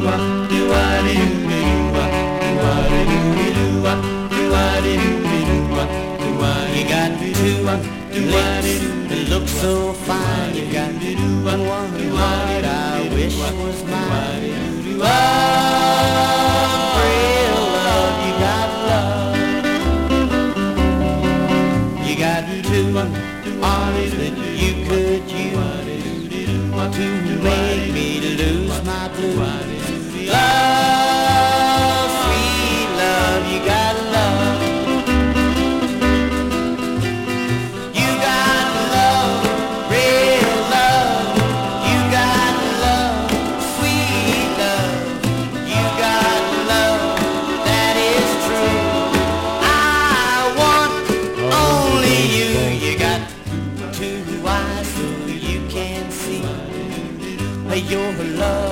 You got two lips that look so fine. You got one heart I wish was mine. Love, real love, you got love. You got two arms that you could use to make me lose my blues. Love, sweet love, you got love. Your love